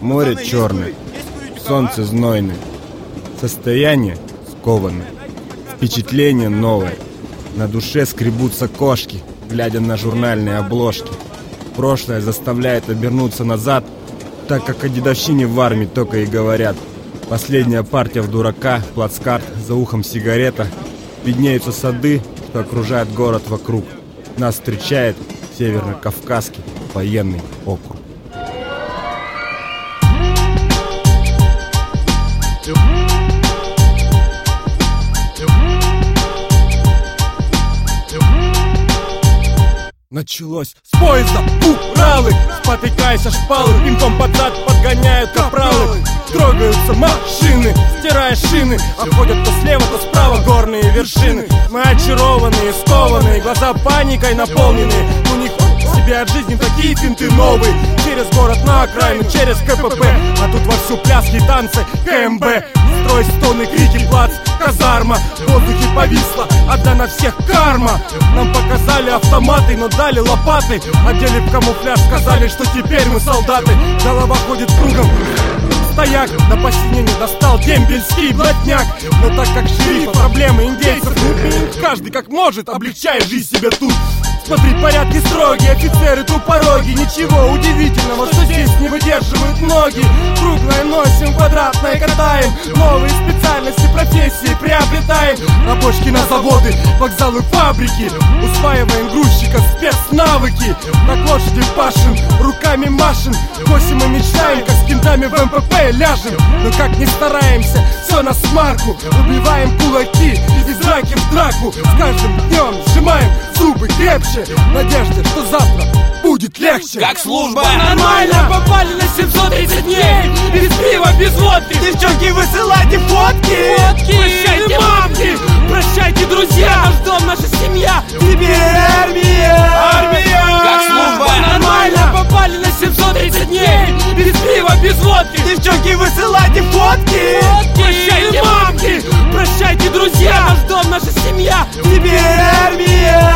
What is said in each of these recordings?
Море черное, солнце знойное, состояние скованное, впечатление новое. На душе скребутся кошки, глядя на журнальные обложки. Прошлое заставляет обернуться назад, так как о дедовщине в армии только и говорят. Последняя партия в дурака, плацкарт, за ухом сигарета. Виднеются сады, что окружают город вокруг. Нас встречает Северно-Кавказский военный округ. Началось с поезда Уралы, спотыкаясь о шпалы, пинком под зад подгоняют капралы. Трогаются машины, стирая шины, обходят то слева, то справа горные вершины. Мы очарованные, скованные, глаза паникой наполненные. У них себе от жизни такие финты новые. Через город на окраину, через КПП, а тут вовсю пляски, танцы, КМБ. Строй, стоны, крики, плац, казарма. В воздухе повисла одна на всех карма. Нам показали автоматы, но дали лопаты. Одели в камуфляж, сказали, что теперь мы солдаты. Голова ходит кругом, стояк, до посинения достал дембельский блатняк. Но так как шериф, проблемы индейцев, каждый как может, облегчая жизнь себе тут. Смотри, порядки строгие, офицеры тупороги. Ничего удивительного, что здесь не выдерживают ноги. Круглое носим, квадратное катаем. Новые специальности, профессии приобретаем. Рабочки на заводы, вокзалы, фабрики. Усваиваем грузчиков, спецнавыки. Так лошади пашем, руками машем. Косим и мечтаем, как с кентами в МПП ляжем. Но как не стараемся, все на смарку. Убиваем кулаки, из драки в драку. С каждым днем сжимаем зубы крепче, в надежде, что завтра будет легче. Как служба? Нормально, попали на 730 дней. Без пива, без водки. Девчонки, высылайте фотки. Прощайте, мамки, прощайте, друзья. Наш дом, наша семья. Теперь армия. Как служба? Нормально, попали на 730 дней. Без пива, без водки. Девчонки, высылайте фотки. Прощайте, мамки, прощайте, друзья. Наш дом, наша семья. Теперь армия.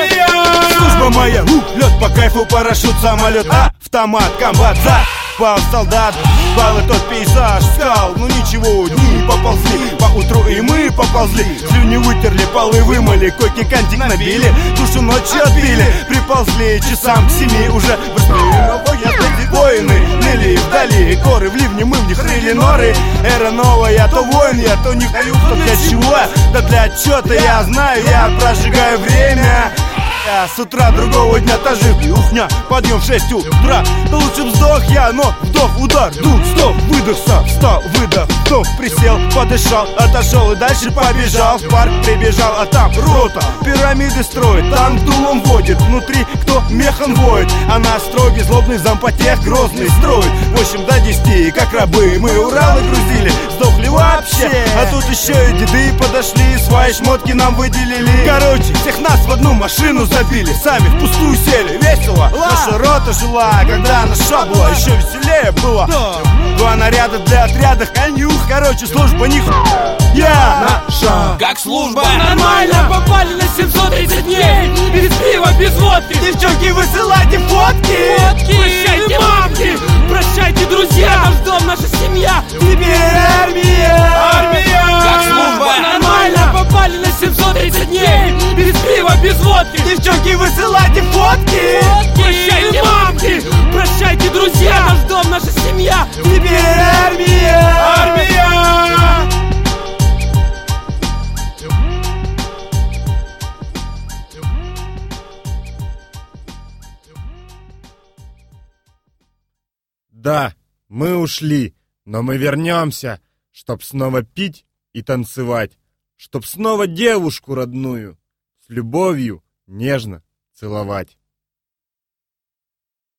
Служба моя, лед по кайфу, парашют, самолет, автомат, комбат, запал солдат, баллы тот пейзаж, скал, ну ничего, дни поползли, поутру и мы поползли, слюни вытерли, полы вымыли, койки кантик набили, душу ночью отбили, приползли часам к 7 уже воспринимая воины, ныли вдали, горы в ливне, мы в них рыли норы, эра новая, то воин я, то не хаю, то для чего, да для отчета я знаю, я прожигаю время. С утра другого дня та же ухня, подъем в 6 утра. Да лучше вздох я, но вдох, удар, дух, стоп, выдохся, встал, выдох, вдох, присел, подышал, отошел и дальше побежал. В парк прибежал, а там рота пирамиды строит, танк дулом водит, внутри кто механ воет, а нас строгий злобный зампотех грозный строит. 8 до 10, как рабы, мы Уралы грузили, сдохли вообще. А тут еще и деды подошли, свои шмотки нам выделили. Короче, всех нас в одну машину забили, сами впустую сели, весело. Наша рота жила, когда наша была, еще веселее было. Два наряда для отряда, конюх, короче, служба них. Я наша. Как служба? Нормально, попали на 730 дней. Без пива, без водки. Девчонки, высылайте фотки. Прощайте, мамки, прощайте, друзья. Наш дом, наша семья. Теперь армия. Как служба? Нормально, попали на 730 дней. Без пива, без водки. Девчонки, высылайте фотки. Прощайте, мамки, прощайте, друзья. Наш дом, наша семья. Теперь армия. Да, мы ушли, но мы вернемся, чтоб снова пить и танцевать, чтоб снова девушку родную с любовью нежно целовать.